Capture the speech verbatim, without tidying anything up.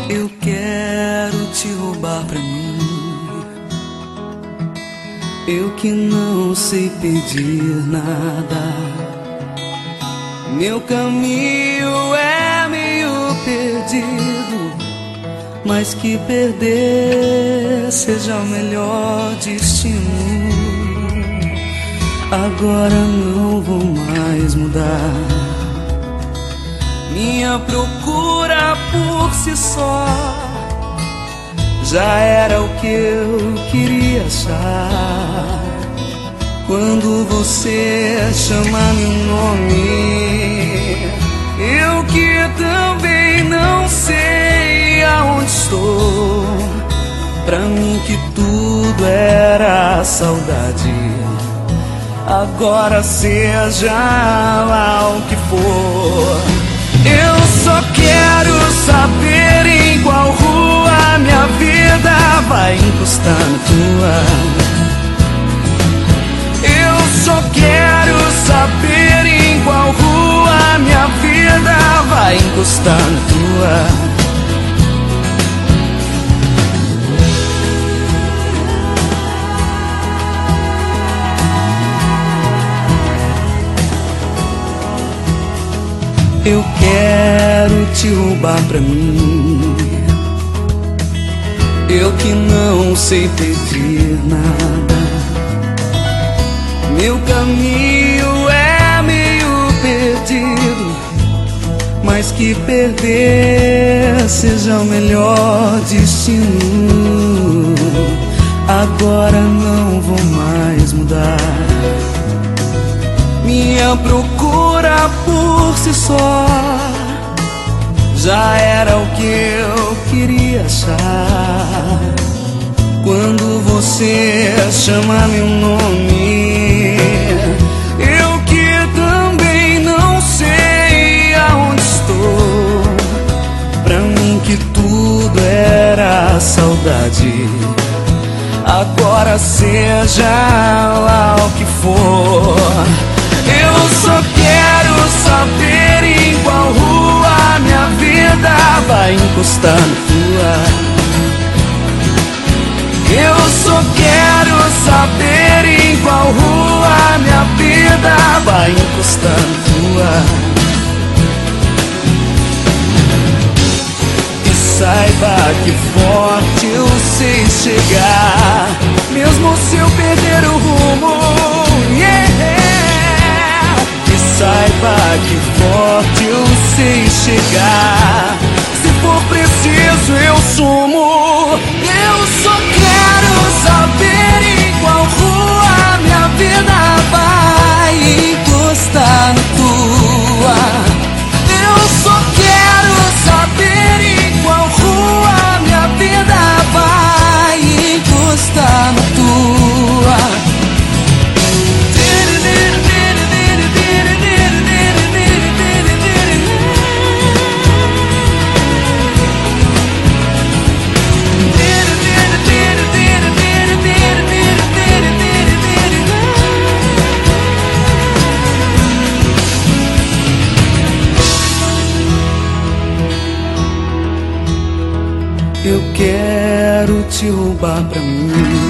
Eu quero te roubar pra mim, eu que não sei pedir nada. Meu caminho é meio perdido, mas que perder seja o melhor destino. Agora não vou mais mudar. Minha procura por si só já era o que eu queria achar. Quando você chama meu nome, eu que também não sei aonde estou. Pra mim que tudo era saudade, agora seja lá o que for. Eu só quero saber em qual rua minha vida vai encostar na tua. Eu só quero saber em qual rua minha vida vai encostar na tua. Eu quero te roubar pra mim, eu que não sei pedir nada. Meu caminho é meio perdido, mas que perder seja o melhor destino. Agora não vou mais mudar. Minha procura por si só já era o que eu queria achar. Quando você chama meu nome, eu que também não sei aonde estou. Pra mim que tudo era saudade, agora seja lá o que for. Eu só quero saber em qual rua minha vida vai encostar na tua. Eu só quero saber em qual rua minha vida vai encostar na tua. E saiba que forte eu sei chegar, mesmo se eu perder o rumo. Yeah! Saiba que forte eu sei chegar, se for preciso eu sumo. Eu só quero saber em qual rua minha vida vai encostar na tua. Eu só quero saber em qual rua minha vida vai encostar na tua. Eu quero te roubar pra mim,